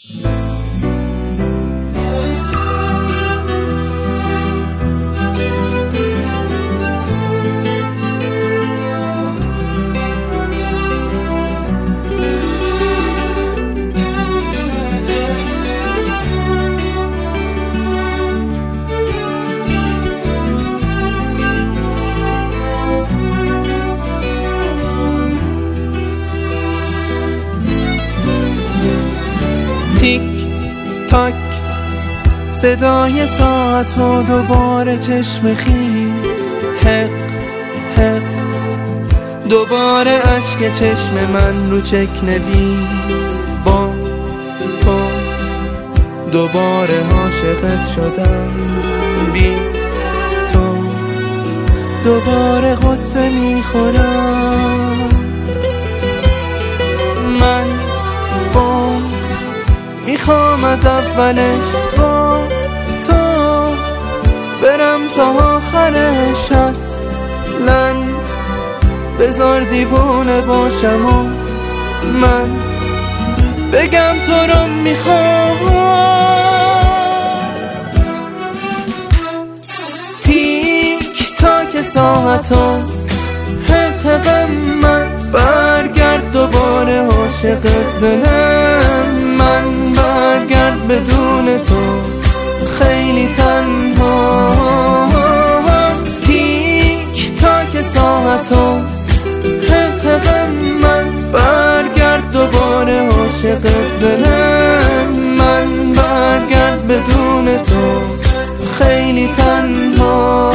تیک تاک صدای ساعت و دوباره چشم خیز، حق حق دوباره اشک چشم من رو چک نویس. با تو دوباره عاشقت شدم، بی تو دوباره غصه میخورم. من میخوام از اولش با تو برم تا آخرش، اصلا بذار دیوونه باشم و من بگم تو رو میخوام. تیک تاک ساعتو هتقم من، برگرد دوباره عاشقت دلم. من برگرد بدون تو خیلی تنها. تیک تاک ساعتو هتقم من، برگرد دوباره عاشقت دلم. من برگرد بدون تو خیلی تنها.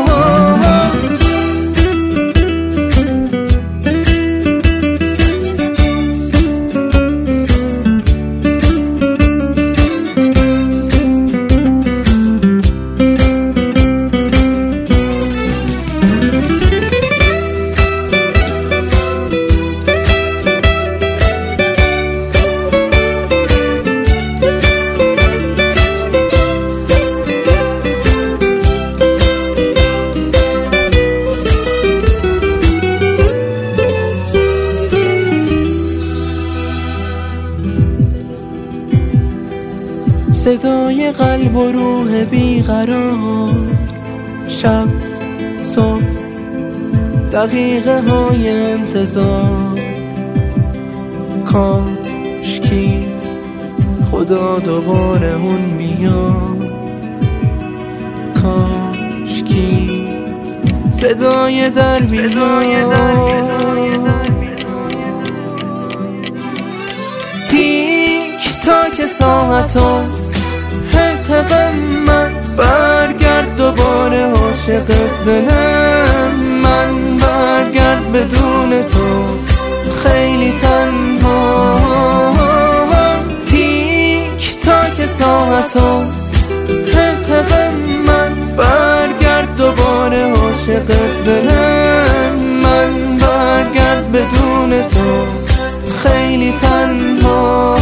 صدای قلب و روح بیقرار، شب صبح دقیقه های انتظار. کاشکی خدا دوباره اون میاد، کاشکی صدای در بیاد. تیک تاک ساعتو هتقم من، برگرد دوباره عاشقت دلم. من برگرد بدون تو خیلی تنها. تیک تاک ساعتو هتقم من، برگرد دوباره عاشقت دلم. من برگرد بدون تو خیلی تنها.